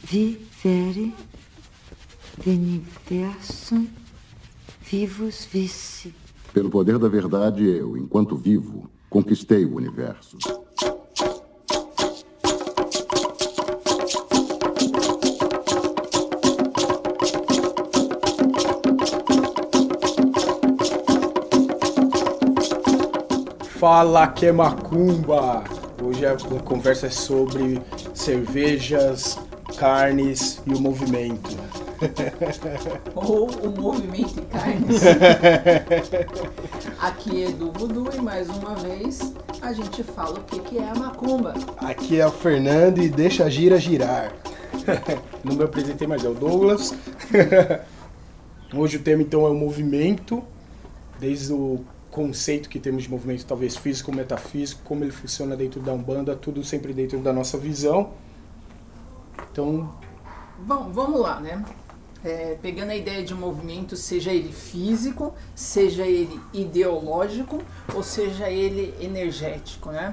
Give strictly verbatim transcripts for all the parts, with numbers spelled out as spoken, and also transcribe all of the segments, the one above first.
vivere, veniversum, vivus vici. Pelo poder da verdade, eu, enquanto vivo, conquistei o universo. Fala que é macumba! Hoje a conversa é sobre cervejas, carnes e o movimento. Ou o movimento e carnes. Aqui é do Voodoo e mais uma vez a gente fala o que, que é a macumba. Aqui é o Fernando e deixa a gira girar. Não me apresentei, mas é o Douglas. Hoje o tema então é o movimento, desde o conceito que temos de movimento, talvez físico, metafísico, como ele funciona dentro da Umbanda, tudo sempre dentro da nossa visão. Então, bom, vamos lá, né? É, pegando a ideia de movimento, seja ele físico, seja ele ideológico, ou seja ele energético, né?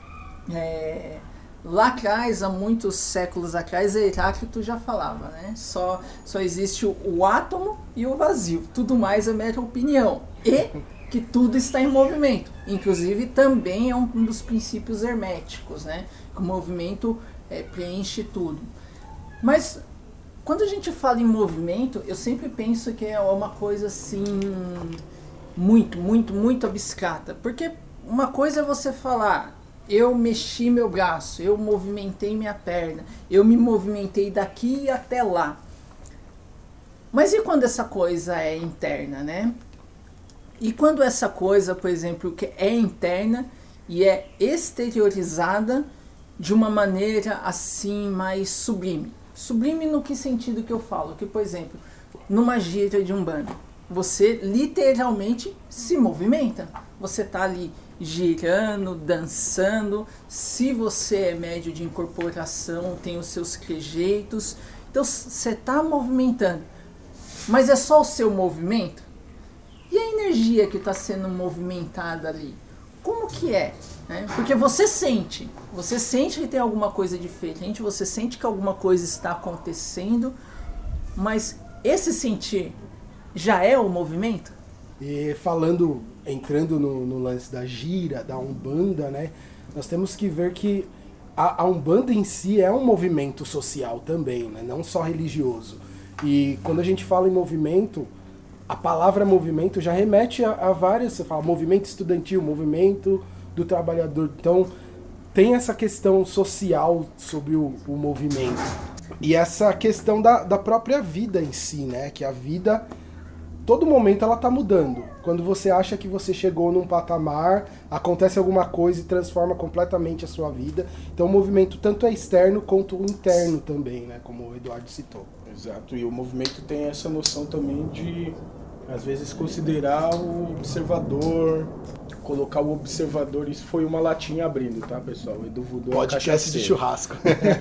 É, lá atrás, há muitos séculos atrás, Heráclito já falava, né? Só, só existe o, o átomo e o vazio, tudo mais é mera opinião. E que tudo está em movimento. Inclusive, também é um, um dos princípios herméticos, né? Que o movimento é, preenche tudo. Mas, quando a gente fala em movimento, eu sempre penso que é uma coisa assim, muito, muito, muito abstrata. Porque uma coisa é você falar, eu mexi meu braço, eu movimentei minha perna, eu me movimentei daqui até lá. Mas e quando essa coisa é interna, né? E quando essa coisa, por exemplo, que é interna e é exteriorizada de uma maneira assim mais sublime. Sublime no que sentido que eu falo? Que, por exemplo, numa gira de Umbanda, você literalmente se movimenta. Você está ali girando, dançando. Se você é médio de incorporação, tem os seus trejeitos. Então, você está movimentando. Mas é só o seu movimento? E a energia que está sendo movimentada ali? Como que é? Né? Porque você sente, você sente que tem alguma coisa diferente, você sente que alguma coisa está acontecendo, mas esse sentir já é o movimento? E falando, entrando no, no lance da gira, da Umbanda, né? Nós temos que ver que a, a Umbanda em si é um movimento social também, né? Não só religioso. E quando a gente fala em movimento, a palavra movimento já remete a, a várias, você fala movimento estudantil, movimento do trabalhador. Então, tem essa questão social sobre o, o movimento. E essa questão da, da própria vida em si, né? Que a vida, todo momento ela tá mudando. Quando você acha que você chegou num patamar, acontece alguma coisa e transforma completamente a sua vida. Então, o movimento tanto é externo quanto interno também, né? Como o Eduardo citou. Exato, e o movimento tem essa noção também de, às vezes, considerar o observador, colocar o observador, isso foi uma latinha abrindo, tá, pessoal? O Edu Voodoo é podcast de churrasco.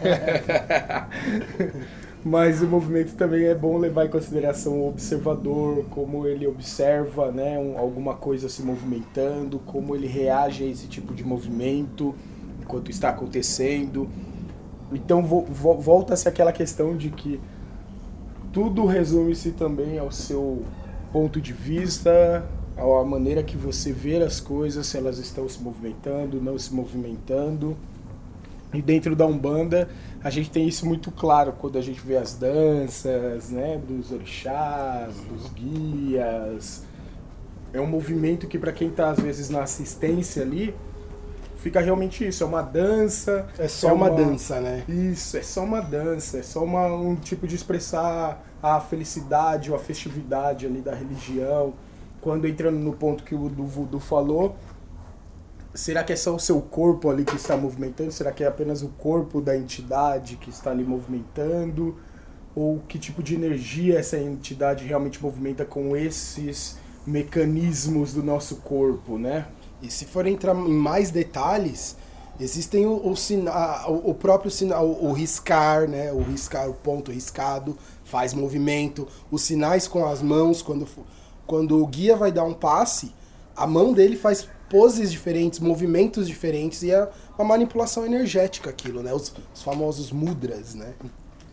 Mas o movimento também é bom levar em consideração o observador, como ele observa, né, um, alguma coisa se movimentando, como ele reage a esse tipo de movimento enquanto está acontecendo. Então vo, vo, volta-se àquela questão de que tudo resume-se também ao seu ponto de vista, à maneira que você vê as coisas, se elas estão se movimentando, não se movimentando. E dentro da Umbanda, a gente tem isso muito claro quando a gente vê as danças, né, dos orixás, dos guias. É um movimento que, para quem está, às vezes, na assistência ali, fica realmente isso, é uma dança. É só é uma, uma dança, né? Isso, é só uma dança, é só uma, um tipo de expressar a felicidade ou a festividade ali da religião. Quando entrando no ponto que o do Voodoo falou, será que é só o seu corpo ali que está movimentando? Será que é apenas o corpo da entidade que está ali movimentando? Ou que tipo de energia essa entidade realmente movimenta com esses mecanismos do nosso corpo, né? E se for entrar em mais detalhes, existem o, o, sina, o, o próprio sinal, o, o riscar, né? O riscar, o ponto riscado, faz movimento. Os sinais com as mãos, quando, quando o guia vai dar um passe, a mão dele faz poses diferentes, movimentos diferentes, e é uma manipulação energética aquilo, né? Os, os famosos mudras, né?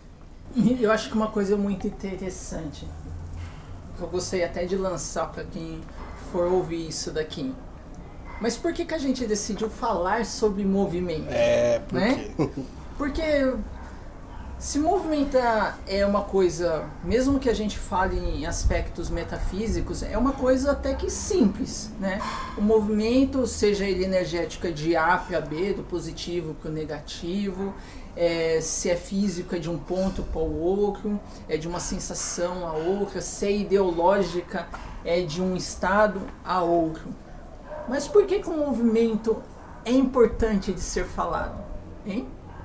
Eu acho que uma coisa muito interessante, que eu gostaria até de lançar para quem for ouvir isso daqui. Mas por que que a gente decidiu falar sobre movimento? É, por né? quê? Porque se movimentar é uma coisa, mesmo que a gente fale em aspectos metafísicos, é uma coisa até que simples, né? O movimento, seja ele energético, é de A para B, do positivo para o negativo, é, se é físico é de um ponto para o outro, é de uma sensação a outra, se é ideológica é de um estado a outro. Mas por que que o movimento é importante de ser falado, hein?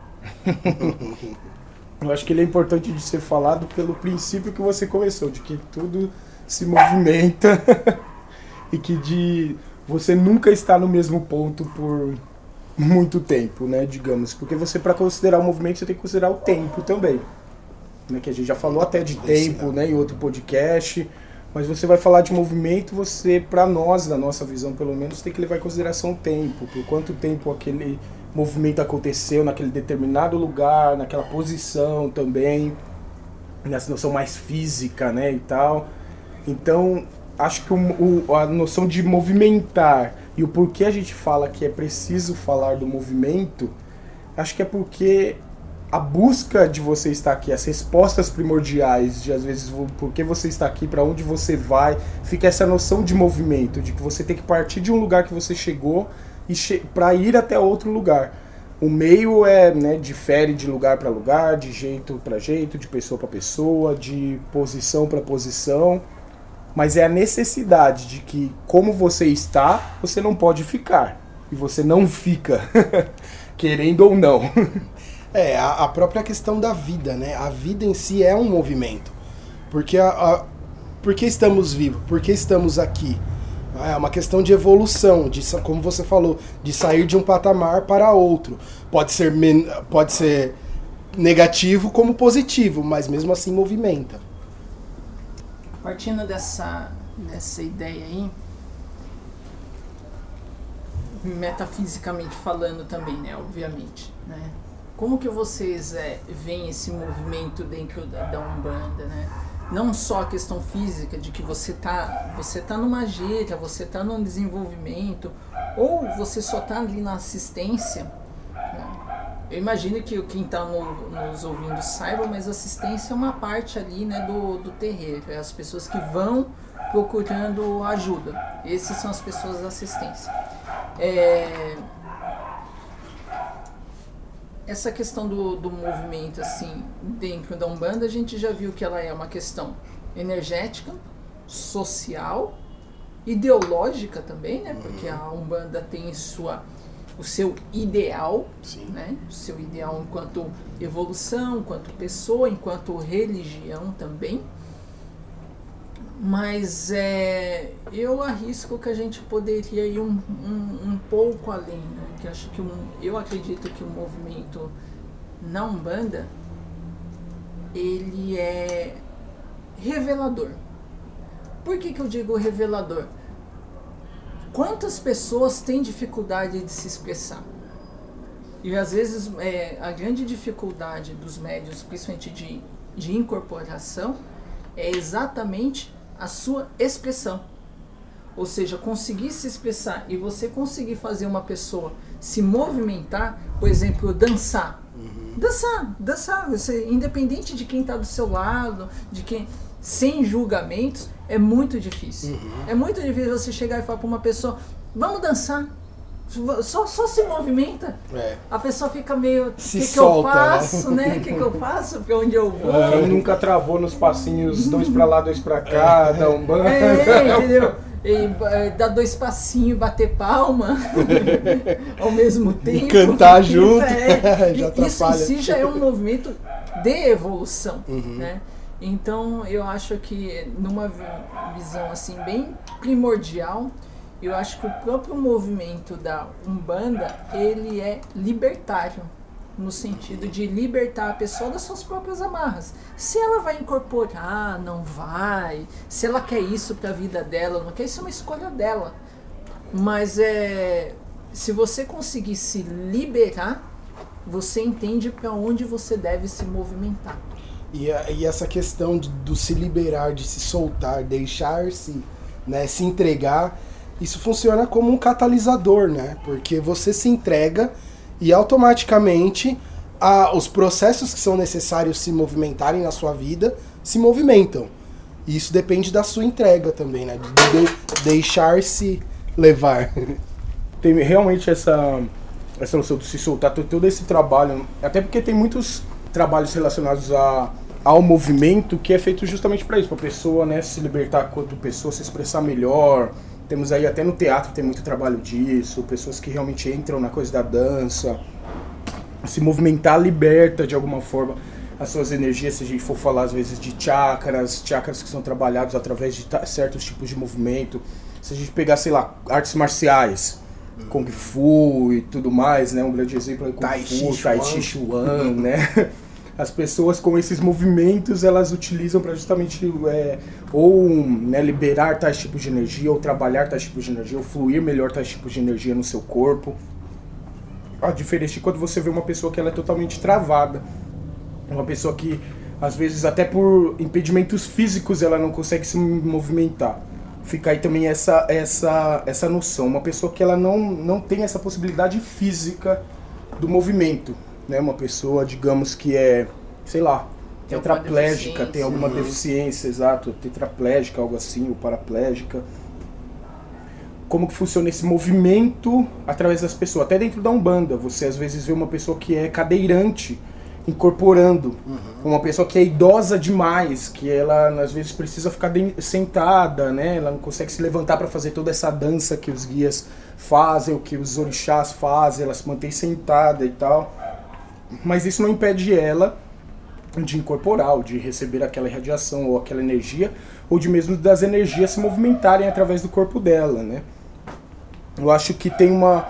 Eu acho que ele é importante de ser falado pelo princípio que você começou, de que tudo se movimenta e que de você nunca está no mesmo ponto por muito tempo, né, digamos. Porque você, para considerar o movimento, você tem que considerar o tempo também. Né, que a gente já falou até de tempo, né, em outro podcast. Mas você vai falar de movimento, você, para nós, na nossa visão pelo menos, tem que levar em consideração o tempo. Por quanto tempo aquele movimento aconteceu naquele determinado lugar, naquela posição também, nessa noção mais física, né, e tal. Então, acho que o, o, a noção de movimentar e o porquê a gente fala que é preciso falar do movimento, acho que é porque a busca de você estar aqui, as respostas primordiais de, às vezes, por que você está aqui, para onde você vai, fica essa noção de movimento, de que você tem que partir de um lugar que você chegou e che- para ir até outro lugar. O meio é, né, difere de lugar para lugar, de jeito para jeito, de pessoa para pessoa, de posição para posição, mas é a necessidade de que, como você está, você não pode ficar, e você não fica, querendo ou não. É, a, a própria questão da vida, né? A vida em si é um movimento. Porque a, a, por que estamos vivos? Por que estamos aqui? É uma questão de evolução, de, como você falou, de sair de um patamar para outro. Pode ser, men, pode ser negativo como positivo, mas mesmo assim movimenta. Partindo dessa, dessa ideia aí, metafisicamente falando também, né, obviamente, né? Como que vocês é, veem esse movimento dentro da, da Umbanda, né? Não só a questão física, de que você tá, você tá numa gira, você tá num desenvolvimento, ou você só tá ali na assistência, né? Eu imagino que quem está no, nos ouvindo saiba, mas assistência é uma parte ali, né, do, do terreiro. É as pessoas que vão procurando ajuda. Essas são as pessoas da assistência. É... Essa questão do, do movimento, assim, dentro da Umbanda, a gente já viu que ela é uma questão energética, social, ideológica também, né? Porque a Umbanda tem sua, o seu ideal, né? O seu ideal enquanto evolução, enquanto pessoa, enquanto religião também. Mas é, eu arrisco que a gente poderia ir um, um, um pouco além, né? Que acho que um, eu acredito que o movimento na Umbanda ele é revelador. Por que que eu digo revelador? Quantas pessoas têm dificuldade de se expressar? E às vezes é, a grande dificuldade dos médiuns, principalmente de, de incorporação, é exatamente a sua expressão. Ou seja, conseguir se expressar e você conseguir fazer uma pessoa se movimentar, por exemplo, dançar. Uhum. Dançar, dançar, você, independente de quem está do seu lado, de quem, sem julgamentos, é muito difícil. Uhum. É muito difícil você chegar e falar para uma pessoa, vamos dançar. Só, só se movimenta, é. A pessoa fica meio, o que, que eu faço, né? O né? que, que eu faço, pra onde eu vou? Quem nunca travou nos passinhos, dois pra lá, dois pra cá, dá um banho. É, entendeu? E, dar dois passinhos, bater palma ao mesmo tempo. E cantar junto, é, já atrapalha. Isso em si já é um movimento de evolução, uhum. Né? Então eu acho que numa visão assim bem primordial, eu acho que o próprio movimento da Umbanda, ele é libertário, no sentido de libertar a pessoa das suas próprias amarras. Se ela vai incorporar, não vai, se ela quer isso para a vida dela, não quer, isso é uma escolha dela. Mas é, se você conseguir se liberar, você entende para onde você deve se movimentar. E, a, e essa questão de, do se liberar, de se soltar, deixar-se, né, se entregar, isso funciona como um catalisador, né? Porque você se entrega e automaticamente a, os processos que são necessários se movimentarem na sua vida se movimentam. E isso depende da sua entrega também, né? De, de deixar-se levar. Tem realmente essa, essa noção de se soltar, todo esse trabalho, até porque tem muitos trabalhos relacionados a, ao movimento que é feito justamente para isso, para a pessoa, né, se libertar quanto pessoa, se expressar melhor. Temos aí até no teatro tem muito trabalho disso, pessoas que realmente entram na coisa da dança, se movimentar liberta de alguma forma as suas energias, se a gente for falar às vezes de chakras, chakras que são trabalhados através de certos tipos de movimento. Se a gente pegar, sei lá, artes marciais, hum. Kung Fu e tudo mais, né, um grande exemplo é Kung Tai Fu, Chi Tai Chi Chuan, né? As pessoas com esses movimentos, elas utilizam para justamente é, ou né, liberar tais tipos de energia, ou trabalhar tais tipos de energia, ou fluir melhor tais tipos de energia no seu corpo. A diferença de quando você vê uma pessoa que ela é totalmente travada, uma pessoa que, às vezes, até por impedimentos físicos, ela não consegue se movimentar. Fica aí também essa, essa, essa noção, uma pessoa que ela não, não tem essa possibilidade física do movimento. Né, uma pessoa, digamos que é, sei lá, tem tetraplégica, tem alguma deficiência, exato, tetraplégica, algo assim, ou paraplégica. Como que funciona esse movimento através das pessoas? Até dentro da Umbanda, você às vezes vê uma pessoa que é cadeirante incorporando, uhum. Uma pessoa que é idosa demais, que ela às vezes precisa ficar de, sentada, né? Ela não consegue se levantar para fazer toda essa dança que os guias fazem, o que os orixás fazem, ela se mantém sentada e tal. Mas isso não impede ela de incorporar, ou de receber aquela irradiação, ou aquela energia, ou de mesmo das energias se movimentarem através do corpo dela, né? Eu acho que tem uma...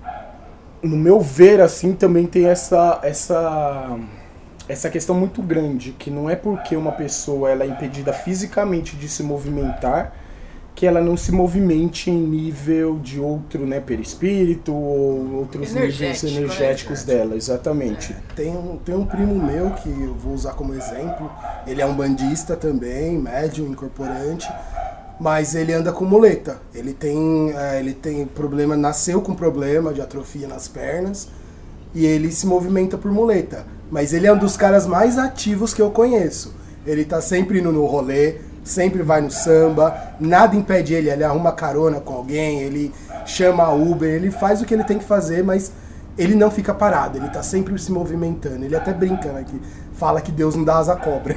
No meu ver, assim, também tem essa, essa, essa questão muito grande, que não é porque uma pessoa ela é impedida fisicamente de se movimentar, que ela não se movimente em nível de outro, né, perispírito ou outros níveis energéticos né? dela, exatamente. É, tem, um, tem um primo meu que eu vou usar como exemplo, ele é um bandista também, médium, incorporante, mas ele anda com muleta. Ele tem, é, ele tem problema, nasceu com problema de atrofia nas pernas e ele se movimenta por muleta. Mas ele é um dos caras mais ativos que eu conheço. Ele tá sempre indo no rolê, sempre vai no samba, nada impede ele, ele arruma carona com alguém, ele chama a Uber, ele faz o que ele tem que fazer, mas ele não fica parado, ele tá sempre se movimentando. Ele até brinca, né, que fala que Deus não dá asa à cobra.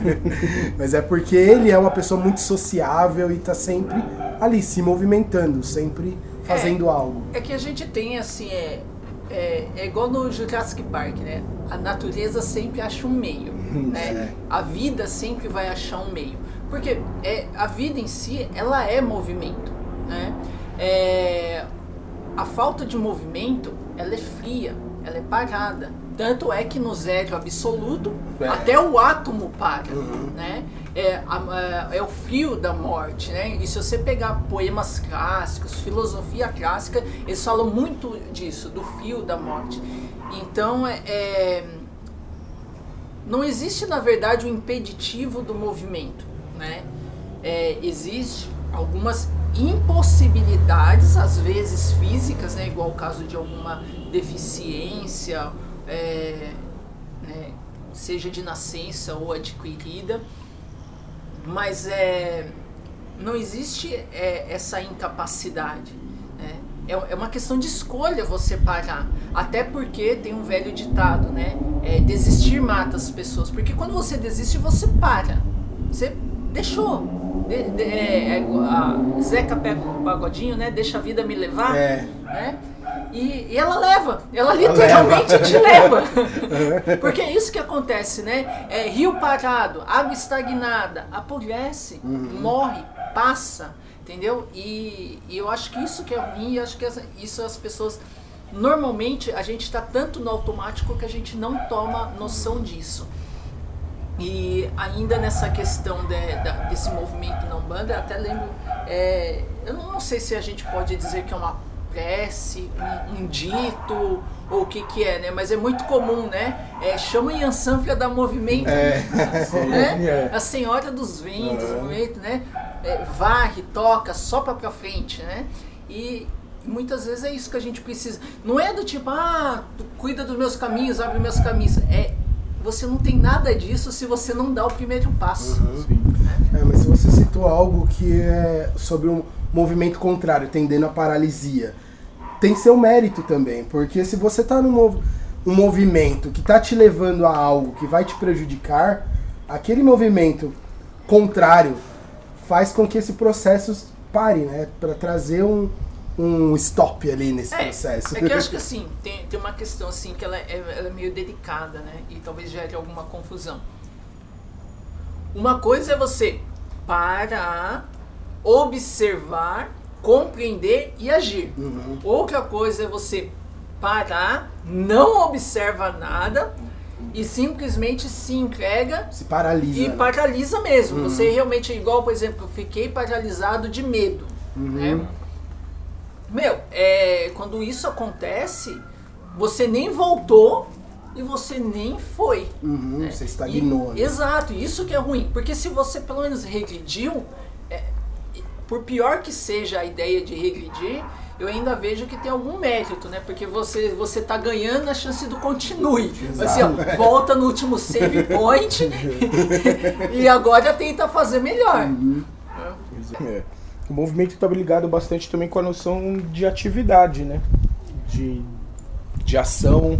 Mas é porque ele é uma pessoa muito sociável e tá sempre ali, se movimentando, sempre fazendo é, algo. É que a gente tem, assim, é, é, é igual no Jurassic Park, né? A natureza sempre acha um meio, né? É. A vida sempre vai achar um meio. Porque é, a vida em si, ela é movimento, né? É, a falta de movimento, ela é fria, ela é parada. Tanto é que no zero absoluto, é. até o átomo para, uhum. né? É, a, a, é o frio da morte, né? E se você pegar poemas clássicos, filosofia clássica, eles falam muito disso, do frio da morte. Então, é, é, não existe, na verdade, o impeditivo do movimento, né? É, existe algumas impossibilidades, às vezes físicas, né? Igual o caso de alguma deficiência, é, né? Seja de nascença ou adquirida, mas é, não existe é, essa incapacidade, né? É, é uma questão de escolha você parar, até porque tem um velho ditado, né? É, desistir mata as pessoas, porque quando você desiste, você para, você deixou. De, de, é, a Zeca pega o pagodinho, né? Deixa a vida me levar, é. né? E, e ela leva, ela literalmente ela te leva. Porque é isso que acontece, né? É, rio parado, água estagnada, apodrece, uhum. morre, passa, entendeu? E, e eu acho que isso que é ruim, e acho que essa, isso as pessoas... Normalmente a gente está tanto no automático que a gente não toma noção disso. E ainda nessa questão de, de, desse movimento na Umbanda, eu até lembro, é, eu não sei se a gente pode dizer que é uma prece, um, um dito, ou o que que é, né? Mas é muito comum, né? É, chama Yansan pra dar movimento, É. né? É. A senhora dos ventos, Uhum. movimento, né? É, varre, toca, sopra pra frente, né? E muitas vezes é isso que a gente precisa. Não é do tipo, ah, tu cuida dos meus caminhos, abre meus caminhos. É, você não tem nada disso se você não dá o primeiro passo. É, mas se você citou algo que é sobre um movimento contrário, tendendo à paralisia, tem seu mérito também, porque se você tá num mov- um movimento que tá te levando a algo que vai te prejudicar, aquele movimento contrário faz com que esse processo pare, né? Para trazer um, um stop ali nesse É, processo. é que eu acho que assim, tem, tem uma questão assim que ela é, ela é meio delicada, né? E talvez gere alguma confusão. Uma coisa é você parar, observar, compreender e agir. Uhum. Outra coisa é você parar, não observa nada e simplesmente se entrega Se paralisa. e né? paralisa mesmo. Você realmente é igual, por exemplo, eu fiquei paralisado de medo. Né? Meu, é, quando isso acontece, você nem voltou e você nem foi. Uhum, né? você estagnou. E- né? exato, isso que é ruim. Porque se você pelo menos regrediu, é, por pior que seja a ideia de regredir, eu ainda vejo que tem algum mérito, né? Porque você, você tá ganhando a chance do continue. Assim, ó, volta no último save point e agora tenta fazer melhor. É. O movimento está ligado bastante também com a noção de atividade, né? De, de ação,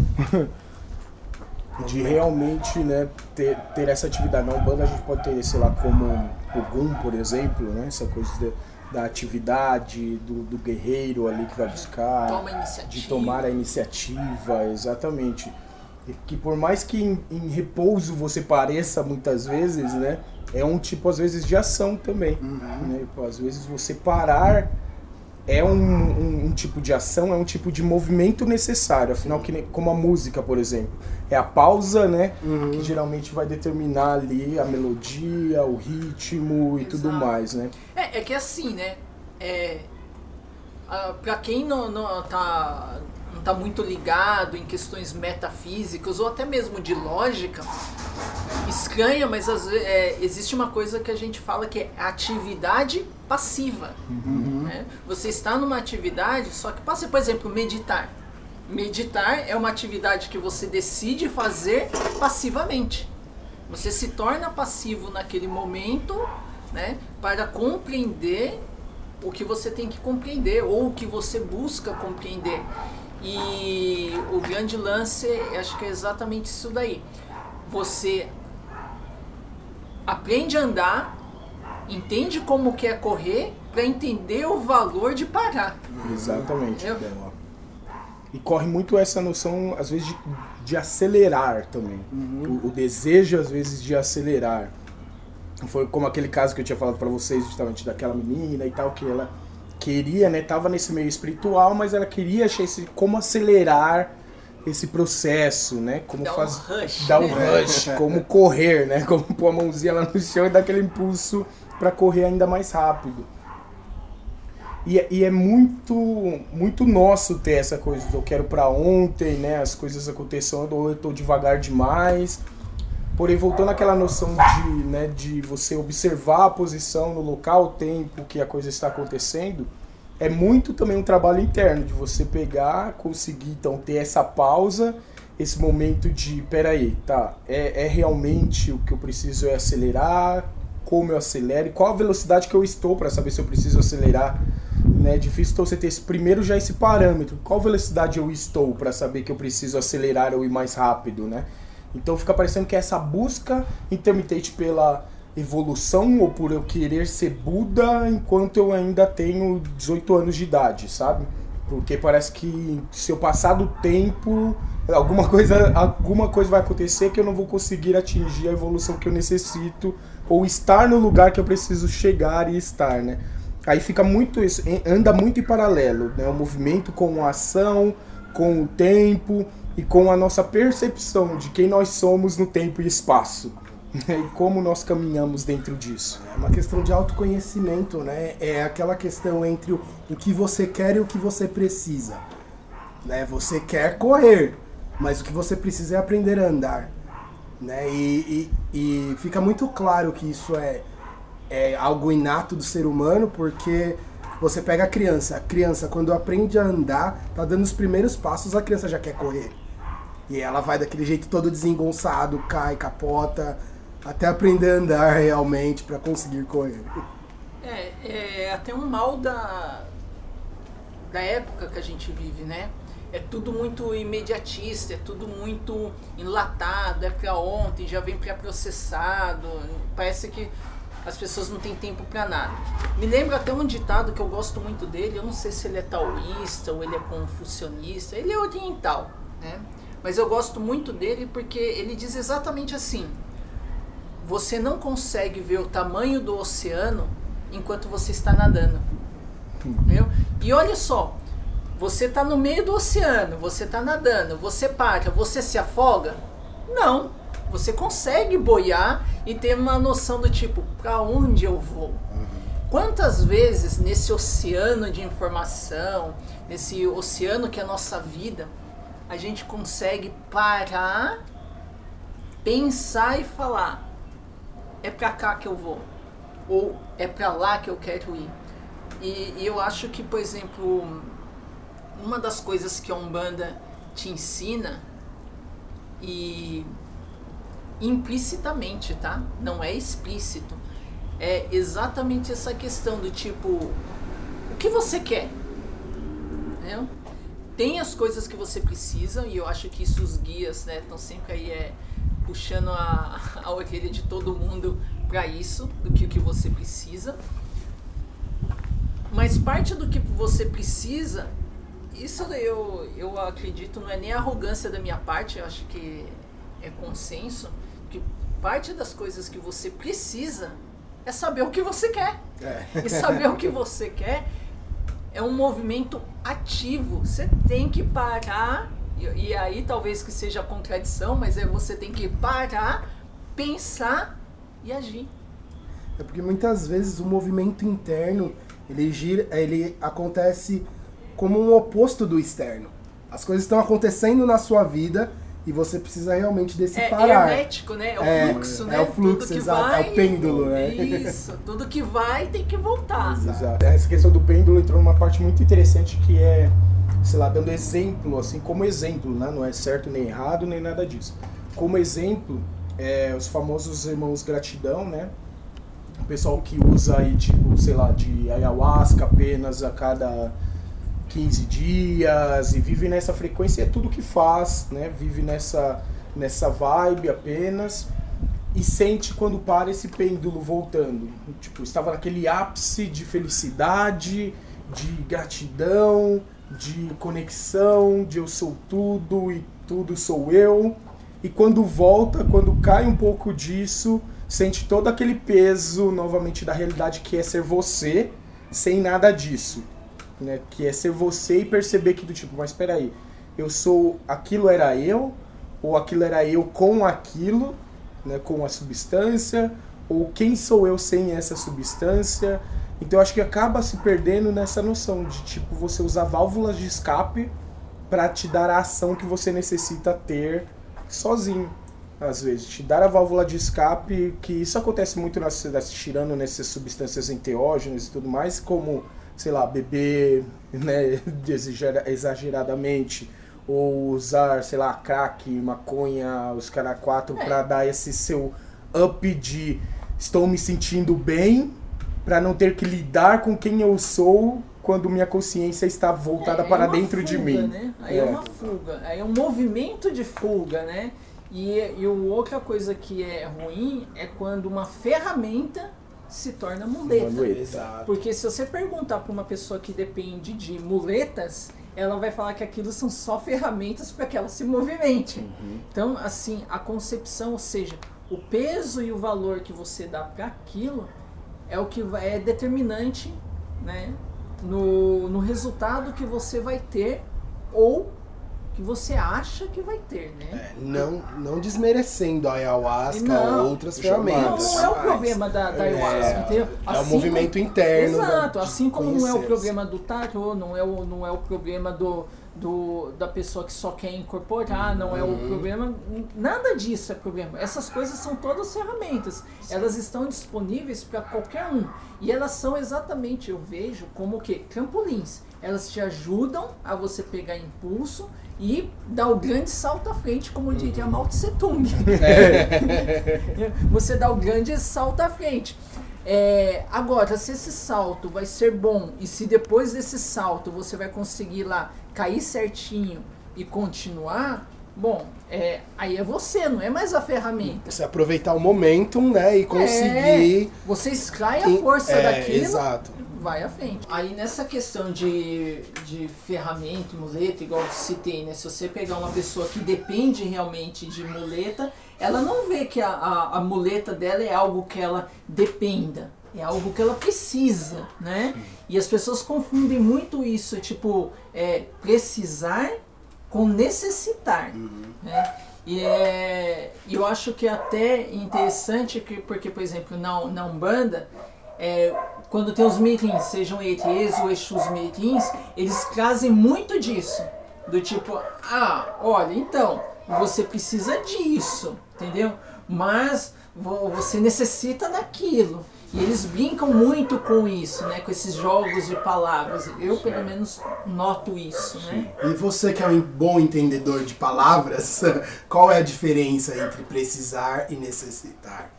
de realmente, né, ter, ter essa atividade. Na Umbanda a gente pode ter, sei lá, como o Ogum, por exemplo, né? Essa coisa de, da atividade, do, do guerreiro ali que vai buscar, Toma iniciativa. de tomar a iniciativa, exatamente. E que por mais que em, em repouso você pareça muitas vezes, né? É um tipo, às vezes, de ação também. Né? Às vezes você parar é um, um, um tipo de ação, é um tipo de movimento necessário. Afinal, que nem, como a música, por exemplo. É a pausa, né? Que geralmente vai determinar ali a melodia, o ritmo e tudo Exato. mais, né? É, é que assim, né? É, ah, pra quem não, não, tá, não tá muito ligado em questões metafísicas ou até mesmo de lógica, estranha, mas às ve- é, existe uma coisa que a gente fala que é atividade passiva. Né? Você está numa atividade, só que passa, por exemplo, meditar. Meditar é uma atividade que você decide fazer passivamente. Você se torna passivo naquele momento, né, para compreender o que você tem que compreender ou o que você busca compreender. E o grande lance, acho que é exatamente isso daí. Você aprende a andar, entende como que é correr, para entender o valor de parar. Exatamente. Eu- Bela. E corre muito essa noção, às vezes, de, de acelerar também. O, o desejo, às vezes, de acelerar. Foi como aquele caso que eu tinha falado pra vocês, justamente, daquela menina e tal, que ela queria, né, tava nesse meio espiritual, mas ela queria achar esse, como acelerar esse processo, né, como Dá um faz, rush, dar um né? rush, como correr, né, como pôr a mãozinha lá no chão e dar aquele impulso pra correr ainda mais rápido. E, é- e é muito, muito nosso ter essa coisa do eu quero pra ontem, né, as coisas acontecendo, ou eu tô devagar demais. Porém, voltando àquela noção de, né, de você observar a posição no local, o tempo que a coisa está acontecendo, é muito também um trabalho interno, de você pegar, conseguir então ter essa pausa, esse momento de, peraí, tá, é, é realmente o que eu preciso é acelerar, como eu acelero, e qual a velocidade que eu estou para saber se eu preciso acelerar, né? É difícil então você ter esse, primeiro já esse parâmetro, qual velocidade eu estou para saber que eu preciso acelerar ou ir mais rápido, né? Então fica parecendo que é essa busca intermitente pela evolução ou por eu querer ser Buda enquanto eu ainda tenho dezoito anos de idade, sabe? Porque parece que se eu passar do tempo, alguma coisa, alguma coisa vai acontecer que eu não vou conseguir atingir a evolução que eu necessito ou estar no lugar que eu preciso chegar e estar, né? Aí fica muito isso, anda muito em paralelo, né? O movimento com a ação, com o tempo e com a nossa percepção de quem nós somos no tempo e espaço, E como nós caminhamos dentro disso? É uma questão de autoconhecimento, né? É aquela questão entre o, o que você quer e o que você precisa. Né? Você quer correr, mas o que você precisa é aprender a andar. Né? E, e, e fica muito claro que isso é, é algo inato do ser humano, porque você pega a criança. A criança, quando aprende a andar, tá dando os primeiros passos, a criança já quer correr. E ela vai daquele jeito todo desengonçado, cai, capota, até aprender a andar realmente para conseguir correr. É, é até um mal da, da época que a gente vive, né? É tudo muito imediatista, é tudo muito enlatado, é pra ontem, já vem pré-processado, parece que as pessoas não têm tempo pra nada. Me lembra até um ditado que eu gosto muito dele, eu não sei se ele é taoísta ou ele é confucionista, ele é oriental, né? Mas eu gosto muito dele porque ele diz exatamente assim: você não consegue ver o tamanho do oceano enquanto você está nadando. Entendeu? E olha só, você está no meio do oceano, você está nadando, você para, você se afoga? Não, você consegue boiar e ter uma noção do tipo, para onde eu vou? Quantas vezes nesse oceano de informação, nesse oceano que é a nossa vida, a gente consegue parar, pensar e falar, é pra cá que eu vou, ou é pra lá que eu quero ir. E, e eu acho que, por exemplo, uma das coisas que a Umbanda te ensina, e implicitamente, tá? Não é explícito, é exatamente essa questão do tipo, o que você quer? Entendeu? Tem as coisas que você precisa, e eu acho que isso os guias, né, estão sempre aí é, puxando a, a orelha de todo mundo para isso, do que, que você precisa. Mas parte do que você precisa, isso eu, eu acredito, não é nem arrogância da minha parte, eu acho que é consenso, que parte das coisas que você precisa é saber o que você quer. É. E saber o que você quer é um movimento ativo. Você tem que parar, e, e aí talvez que seja contradição, mas é você tem que parar, pensar e agir. É porque muitas vezes o movimento interno, ele, gira, ele acontece como um oposto do externo. As coisas estão acontecendo na sua vida e você precisa realmente desse é parar. É hermético, né? É o é, fluxo, né? É o fluxo, tudo que exato. Vai, é o pêndulo, né? Isso, tudo que vai tem que voltar. Exato. Essa questão do pêndulo entrou numa parte muito interessante que é, sei lá, dando exemplo, assim, como exemplo, né? Não é certo nem errado, nem nada disso. Como exemplo, é, os famosos irmãos gratidão, né? O pessoal que usa aí, tipo, sei lá, de ayahuasca apenas a cada quinze dias e vive nessa frequência, é tudo que faz, né? Vive nessa, nessa vibe apenas e sente quando para esse pêndulo voltando. Tipo, estava naquele ápice de felicidade, de gratidão, de conexão, de eu sou tudo e tudo sou eu. E quando volta, quando cai um pouco disso, sente todo aquele peso novamente da realidade que é ser você, sem nada disso. Né, que é ser você e perceber que do tipo, mas espera aí, eu sou, aquilo era eu, ou aquilo era eu com aquilo, né, com a substância, ou quem sou eu sem essa substância. Então eu acho que acaba se perdendo nessa noção de tipo você usar válvulas de escape para te dar a ação que você necessita ter sozinho. Às vezes, te dar a válvula de escape, que isso acontece muito na sociedade, tirando nessas substâncias enteógenas e tudo mais, como, sei lá, beber, né, exageradamente, ou usar, sei lá, crack, maconha, os caras quatro, é. Pra dar esse seu up de estou me sentindo bem, pra não ter que lidar com quem eu sou quando minha consciência está voltada é, para é dentro fuga, de mim. Né? Aí é. é uma fuga, aí é um movimento de fuga, né? E, e outra coisa que é ruim é quando uma ferramenta se torna muleta. muleta. Porque se você perguntar para uma pessoa que depende de muletas, ela vai falar que aquilo são só ferramentas para que ela se movimente. Uhum. Então, assim, a concepção, ou seja, o peso e o valor que você dá para aquilo é o que vai, é determinante, né, no, no resultado que você vai ter ou que você acha que vai ter, né? É, não, não desmerecendo a ayahuasca Não. ou outras Não, ferramentas. Não, não é o mas problema da, da é, ayahuasca, entendeu? É o Assim movimento como- interno. da- Exato, de assim como não é o conhecer-se. problema do tarô, não é o, não é o problema do, do, da pessoa que só quer incorporar, não é o problema, nada disso é problema. Essas coisas são todas ferramentas, elas estão disponíveis para qualquer um. E elas são exatamente, eu vejo, como o quê? Trampolins. Elas te ajudam a você pegar impulso e dar o grande salto à frente, como diria Mao Tse Tung. Você dá o grande salto à frente. É, agora, se esse salto vai ser bom e se depois desse salto você vai conseguir lá cair certinho e continuar, bom, é, aí é você, não é mais a ferramenta. Você aproveitar o momentum, né, e conseguir... É, você extrai a força É, daquilo, exato. vai à frente. Aí nessa questão de, de ferramenta, muleta, igual eu citei, né? Se você pegar uma pessoa que depende realmente de muleta, ela não vê que a, a, a muleta dela é algo que ela dependa. É algo que ela precisa, né? E as pessoas confundem muito isso, tipo, é, precisar com necessitar, né? E é, eu acho que é até interessante, que, porque, por exemplo, na, na Umbanda, é, quando tem os mirins, sejam etes ou exus mirins, eles trazem muito disso. Do tipo, ah, olha, então, você precisa disso, entendeu? Mas vo- você necessita daquilo. E eles brincam muito com isso, né? Com esses jogos de palavras. Eu, pelo menos, noto isso, né? E você que é um bom entendedor de palavras, qual é a diferença entre precisar e necessitar?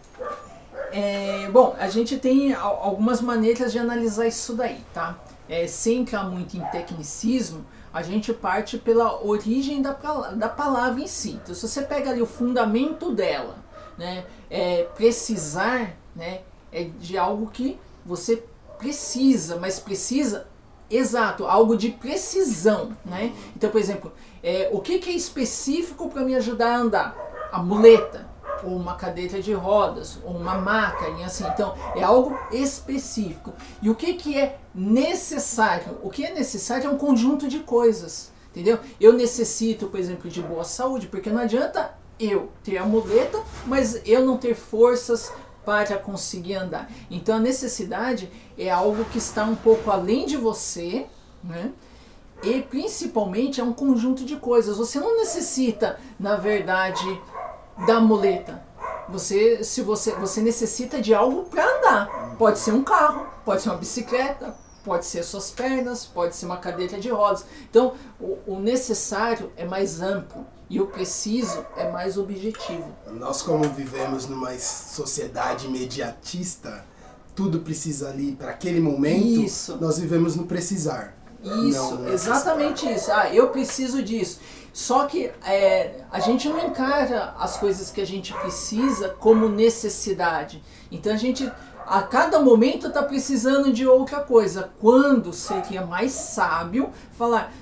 É, bom, a gente tem al- algumas maneiras de analisar isso daí, tá? É, sem entrar muito em tecnicismo, a gente parte pela origem da, pala- da palavra em si. Então, se você pega ali o fundamento dela, né? É, precisar, né? É de algo que você precisa, mas precisa, exato, algo de precisão, né? Então, por exemplo, é, o que, que é específico para me ajudar a andar? A muleta, ou uma cadeira de rodas, ou uma maca, e assim. Então, é algo específico. E o que, que é necessário? O que é necessário é um conjunto de coisas, entendeu? Eu necessito, por exemplo, de boa saúde, porque não adianta eu ter a muleta, mas eu não ter forças para conseguir andar. Então a necessidade é algo que está um pouco além de você, né? E principalmente é um conjunto de coisas. Você não necessita, na verdade, da muleta. Você, se você, você necessita de algo para andar. Pode ser um carro, pode ser uma bicicleta, pode ser suas pernas, pode ser uma cadeira de rodas. Então o, o necessário é mais amplo. E o preciso é mais objetivo. Nós, como vivemos numa sociedade imediatista, tudo precisa ali para aquele momento, Isso. nós vivemos no precisar. Isso, Não, exatamente isso. Ah, eu preciso disso. Só que é, a gente não encara as coisas que a gente precisa como necessidade. Então a gente, a cada momento, está precisando de outra coisa. Quando seria mais sábio falar...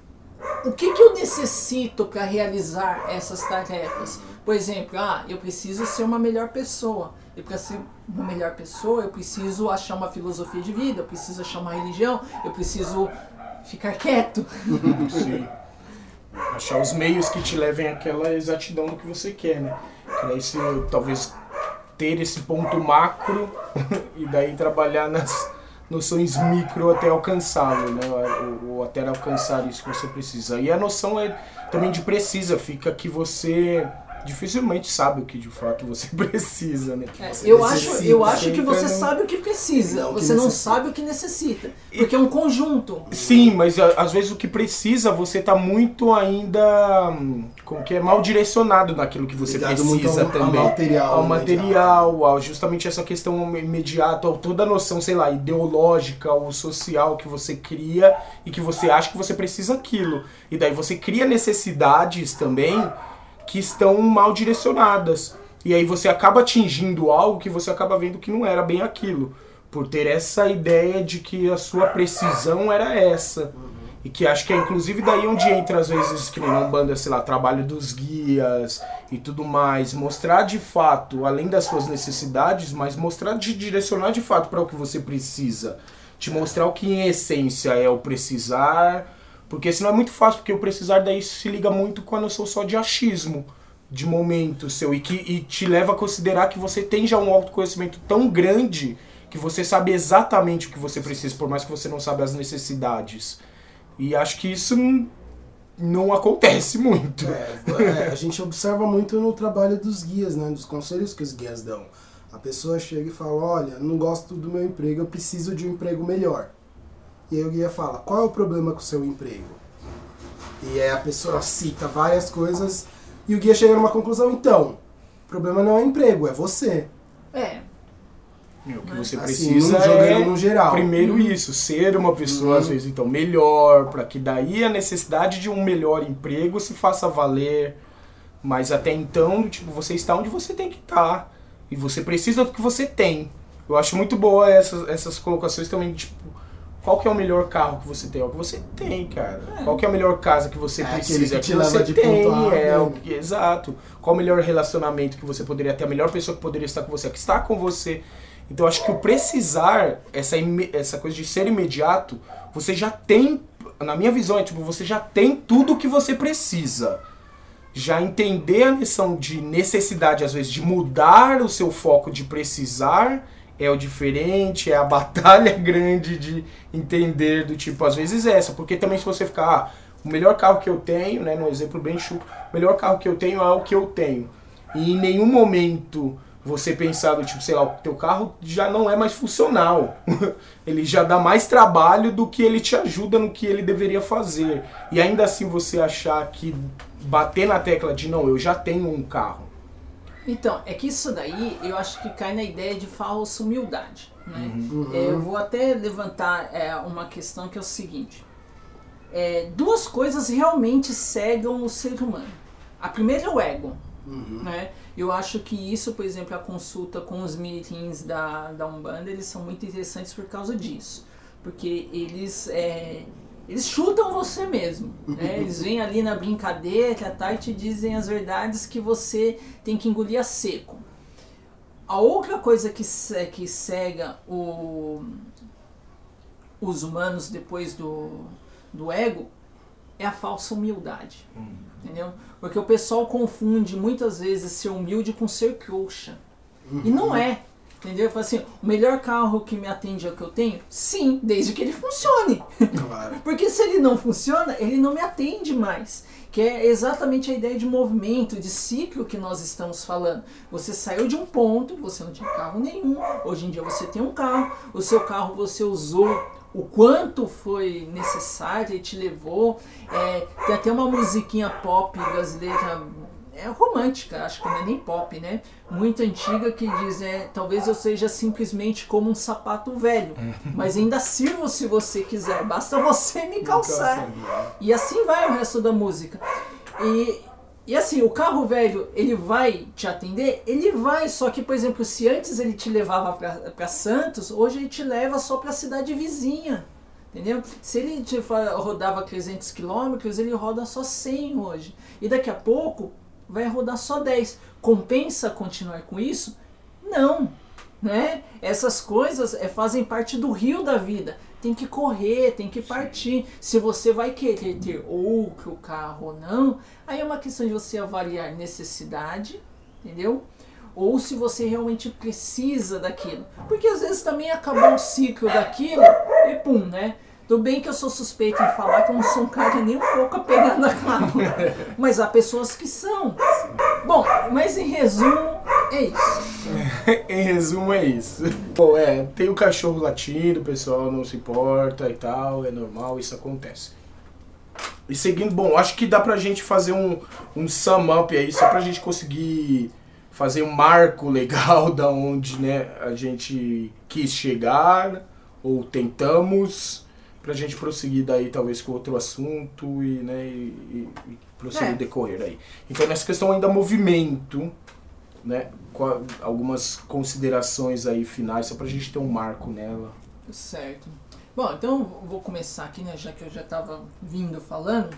O que, que eu necessito para realizar essas tarefas? Por exemplo, ah, eu preciso ser uma melhor pessoa. E para ser uma melhor pessoa, eu preciso achar uma filosofia de vida, eu preciso achar uma religião, eu preciso ficar quieto. Sim. Achar os meios que te levem àquela exatidão do que você quer, né? Que daí você, talvez, ter esse ponto macro e daí trabalhar nas noções micro até alcançá-lo, né? Ou, ou até alcançar isso que você precisa. E a noção é também de precisa, fica que você dificilmente sabe o que de fato você precisa, né? É, Você eu acho, necessita, eu acho que fica você no- sabe o que precisa, Não o que você não necessita. sabe o que necessita. Porque é um conjunto. Sim, mas a- às vezes o que precisa, você tá muito ainda, hum, como que é, mal direcionado naquilo que você Ligado muito precisa ao- ao também. material, Ao né, material, ao justamente essa questão imediata, ao toda a noção, sei lá, ideológica ou social que você cria e que você acha que você precisa aquilo. E daí você cria necessidades também que estão mal direcionadas. E aí você acaba atingindo algo que você acaba vendo que não era bem aquilo. Por ter essa ideia de que a sua precisão era essa. E que acho que é inclusive daí onde entra às vezes, que nem na Umbanda, sei lá, trabalho dos guias e tudo mais. Mostrar de fato, além das suas necessidades, mas mostrar, de direcionar de fato para o que você precisa. Te mostrar o que em essência é o precisar, Porque senão é muito fácil, porque o precisar daí se liga muito com a noção só de achismo, de momento seu, e que e te leva a considerar que você tem já um autoconhecimento tão grande que você sabe exatamente o que você precisa, por mais que você não saiba as necessidades. E acho que isso não, não acontece muito. É, é, a gente observa muito no trabalho dos guias, né, dos conselhos que os guias dão. A pessoa chega e fala, olha, não gosto do meu emprego, eu preciso de um emprego melhor. E aí o guia fala, qual é o problema com o seu emprego? E aí a pessoa cita várias coisas e o guia chega numa conclusão, então, o problema não é emprego, é você. É. O que você Assim, precisa num- jogando é, no geral. primeiro Uhum. isso, ser uma pessoa, Uhum. às vezes, então, melhor, para que daí a necessidade de um melhor emprego se faça valer. Mas até então, tipo, você está onde você tem que estar. E você precisa do que você tem. Eu acho muito boa essas, essas colocações também, tipo, qual que é o melhor carro que você tem? É o que você tem, cara. É. Qual que é a melhor casa que você É aquele precisa? que É o te que leva você de tem, ponto A, é o né? que, exato. Qual o melhor relacionamento que você poderia ter? A melhor pessoa que poderia estar com você, que está com você. Então eu acho que o precisar, essa, ime- essa coisa de ser imediato, você já tem, na minha visão, é tipo, você já tem tudo o que você precisa. Já entender a noção de necessidade, às vezes, de mudar o seu foco de precisar é o diferente, é a batalha grande de entender do tipo, às vezes essa, porque também se você ficar, ah, o melhor carro que eu tenho, né, no exemplo bem chulo, o melhor carro que eu tenho é o que eu tenho. E em nenhum momento você pensar do tipo, sei lá, o teu carro já não é mais funcional. Ele já dá mais trabalho do que ele te ajuda no que ele deveria fazer. E ainda assim você achar que bater na tecla de não, eu já tenho um carro. Então, é que isso daí eu acho que cai na ideia de falsa humildade. Né? Uhum. É, eu vou até levantar é, uma questão que é o seguinte. É, duas coisas realmente cegam o ser humano. A primeira é o ego. Uhum. Né? Eu acho que isso, por exemplo, a consulta com os mirins da, da Umbanda, eles são muito interessantes por causa disso. Porque eles, é, eles chutam você mesmo. Né? Eles vêm ali na brincadeira, tá, e te dizem as verdades que você tem que engolir a seco. A outra coisa que, ce- que cega o, os humanos depois do, do ego é a falsa humildade. Entendeu? Porque o pessoal confunde muitas vezes ser humilde com ser trouxa. E não é. Entendeu? Fala assim, o melhor carro que me atende é o que eu tenho? Sim, desde que ele funcione. Claro. Porque se ele não funciona, ele não me atende mais. Que é exatamente a ideia de movimento, de ciclo que nós estamos falando. Você saiu de um ponto, você não tinha carro nenhum. Hoje em dia você tem um carro. O seu carro você usou o quanto foi necessário e te levou. É, tem até uma musiquinha pop brasileira, é romântica, acho que não é nem pop, né? Muito antiga, que diz, é, talvez eu seja simplesmente como um sapato velho, mas ainda sirvo se você quiser, basta você me calçar. E assim vai o resto da música. E, e assim, o carro velho, ele vai te atender? Ele vai, só que, por exemplo, se antes ele te levava para Santos, hoje ele te leva só para a cidade vizinha. Entendeu? Se ele te fa- rodava trezentos quilômetros, ele roda só cem hoje. E daqui a pouco vai rodar só dez. Compensa continuar com isso? Não. Né? Essas coisas é, fazem parte do rio da vida. Tem que correr, tem que partir. Se você vai querer ter outro carro ou não, aí é uma questão de você avaliar necessidade, entendeu? Ou se você realmente precisa daquilo. Porque às vezes também acabou o ciclo daquilo e pum, né? Tudo bem que eu sou suspeito em falar que eu não sou um cara nem um pouco apegado a carro. Mas há pessoas que são. Bom, mas em resumo, é isso. Em resumo é isso. Bom, é, tem o cachorro latindo, o pessoal não se importa e tal, é normal, isso acontece. E seguindo, bom, acho que dá pra gente fazer um, um sum up aí, só pra gente conseguir fazer um marco legal da onde, né, a gente quis chegar, ou tentamos, pra gente prosseguir daí talvez com outro assunto e, né, e, e prosseguir É. o decorrer aí. Então nessa questão ainda movimento, né, com a- algumas considerações aí finais, só pra gente ter um marco nela. Certo. Bom, então eu vou começar aqui, né, já que eu já estava vindo falando.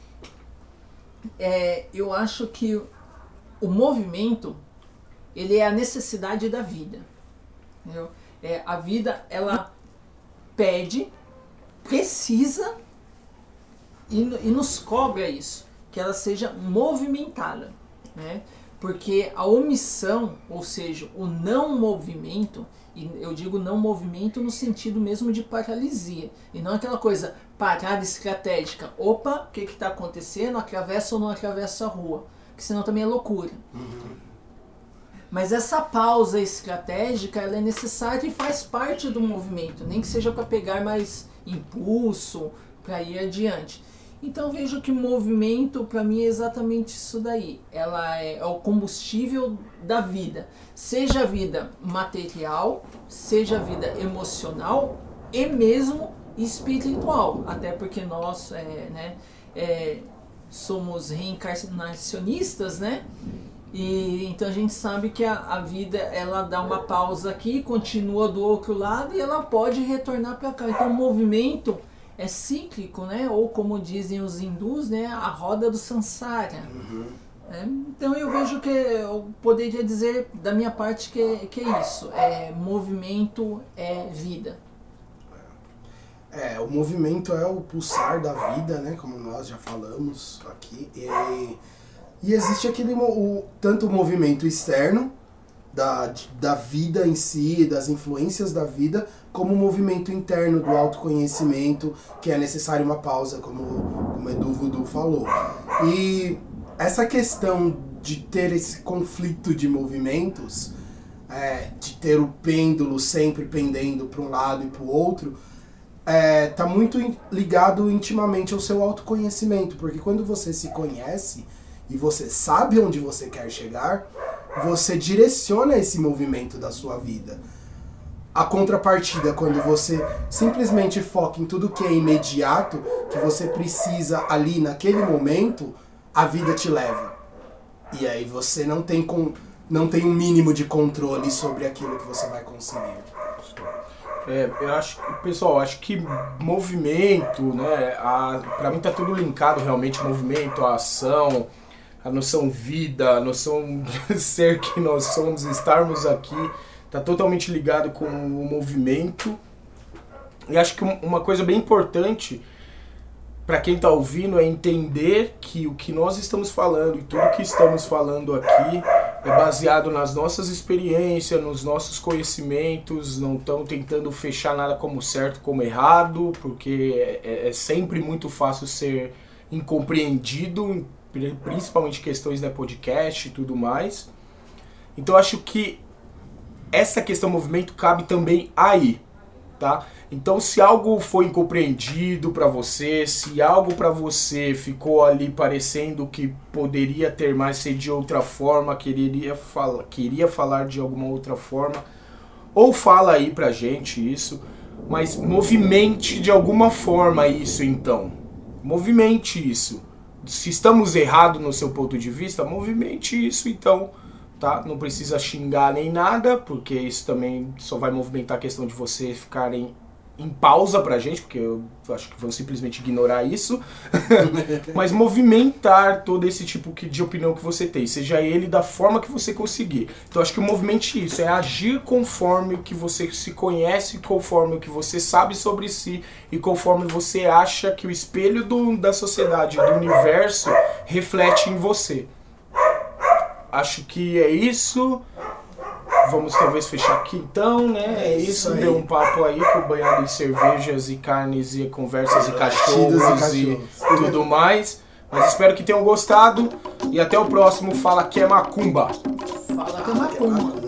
É, eu acho que o movimento, ele é a necessidade da vida. Entendeu? É, a vida, ela pede, precisa e, e nos cobra isso, que ela seja movimentada, né? Porque a omissão, ou seja, o não movimento, e eu digo não movimento no sentido mesmo de paralisia, e não aquela coisa parada estratégica, opa, o que está acontecendo, atravessa ou não atravessa a rua, que senão também é loucura. Uhum. Mas essa pausa estratégica, ela é necessária e faz parte do movimento, nem que seja para pegar mais impulso, para ir adiante. Então vejo que movimento para mim é exatamente isso daí. Ela é, é o combustível da vida. Seja a vida material, seja a vida emocional e mesmo espiritual. Até porque nós é, né, é, somos reencarnacionistas, né? E então a gente sabe que a, a vida, ela dá uma pausa aqui, continua do outro lado e ela pode retornar para cá. Então o movimento é cíclico, né? Ou como dizem os hindus, né? A roda do samsara. Uhum. É, então eu vejo que eu poderia dizer da minha parte que, que é isso. É, movimento é vida. É, o movimento é o pulsar da vida, né? Como nós já falamos aqui. E... E existe aquele, o, tanto o movimento externo da, da vida em si, das influências da vida, como o movimento interno do autoconhecimento, que é necessário uma pausa, como, como Edu Voodoo falou. E essa questão de ter esse conflito de movimentos, é, de ter o pêndulo sempre pendendo para um lado e para o outro, é, tá muito ligado intimamente ao seu autoconhecimento, porque quando você se conhece e você sabe onde você quer chegar, você direciona esse movimento da sua vida. A contrapartida, quando você simplesmente foca em tudo que é imediato, que você precisa ali naquele momento, a vida te leva. E aí você não tem, com, não tem um mínimo de controle sobre aquilo que você vai conseguir. É, eu acho, pessoal, acho que movimento, né, a, pra mim tá tudo linkado realmente, movimento, a ação, a noção vida, a noção de ser que nós somos, estarmos aqui, tá totalmente ligado com o movimento. E acho que uma coisa bem importante para quem está ouvindo é entender que o que nós estamos falando e tudo que estamos falando aqui é baseado nas nossas experiências, nos nossos conhecimentos, não estamos tentando fechar nada como certo, como errado, porque é, é sempre muito fácil ser incompreendido, principalmente questões da podcast e tudo mais. Então acho que essa questão do movimento cabe também aí, tá? Então se algo foi incompreendido para você, se algo para você ficou ali parecendo que poderia ter mais ser de outra forma, queria falar, queria falar de alguma outra forma, ou fala aí pra gente isso, mas movimente de alguma forma isso então. Movimente isso. Se estamos errados no seu ponto de vista, movimente isso então, tá? Não precisa xingar nem nada, porque isso também só vai movimentar a questão de vocês ficarem em pausa pra gente, porque eu acho que vão simplesmente ignorar isso. Mas movimentar todo esse tipo de opinião que você tem, seja ele da forma que você conseguir. Então acho que o movimente isso, é agir conforme o que você se conhece, conforme o que você sabe sobre si e conforme você acha que o espelho do, da sociedade, do universo, reflete em você. Acho que é isso. Vamos talvez fechar aqui então, né? É isso, isso deu um papo aí com banhado em cervejas e carnes e conversas e cachorros, e, cachorros. e tudo mais. Mas espero que tenham gostado e até o próximo Fala Que é Macumba. Fala Que é Macumba.